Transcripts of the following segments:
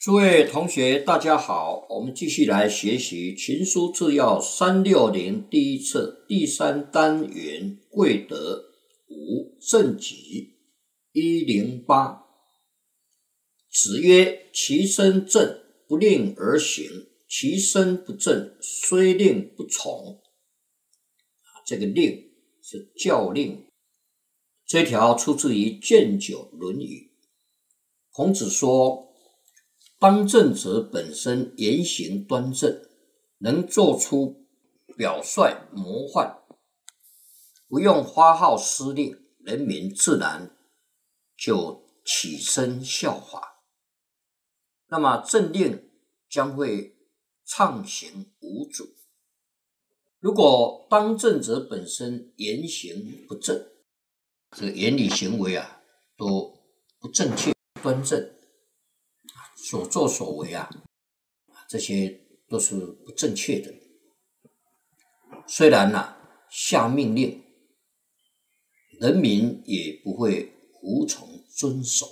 诸位同学大家好，我们继续来学习群书治要360第一册第3单元贵德5正己108。子曰：其身正，不令而行；其身不正，虽令不从。这个令是教令，这条出自于卷9论语。孔子说，当政者本身言行端正，能做出表率模范，不用发号施令，人民自然就起身效法，那么政令将会畅行无阻。如果当政者本身言行不正，这个言语行为都不正确端正，所作所为这些都是不正确的。虽然下命令，人民也不会服从遵守。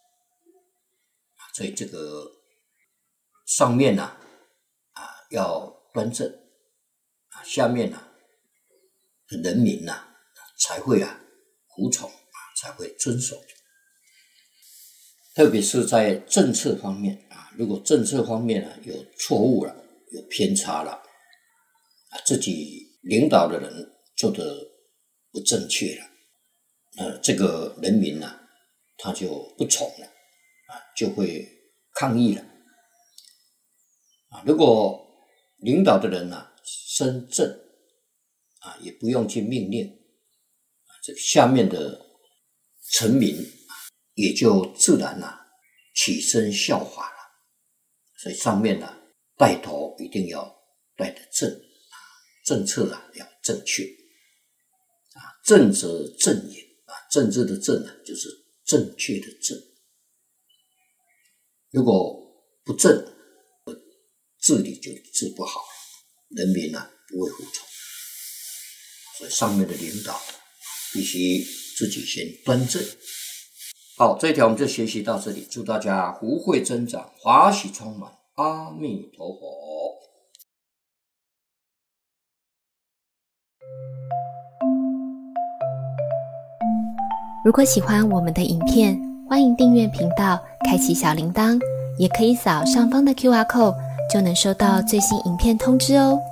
所以这个上面要端正，下面人民才会服从，才会遵守。特别是在政策方面如果政策方面有错误了，有偏差了，自己领导的人做得不正确了，这个人民他就不从了，就会抗议了。如果领导的人身正也不用去命令，这下面的臣民也就自然起身效法了。所以上面带头一定要带得正，政策要正确。正则正也，政治的正就是正确的正。如果不正，治理就治不好，人民不会服从。所以上面的领导必须自己先端正。好，这一条我们就学习到这里，祝大家福慧增长，法喜充满，阿弥陀佛。 如果喜欢我们的影片，欢迎订阅频道，开启小铃铛，也可以扫上方的 QR code，就能收到最新影片通知哦。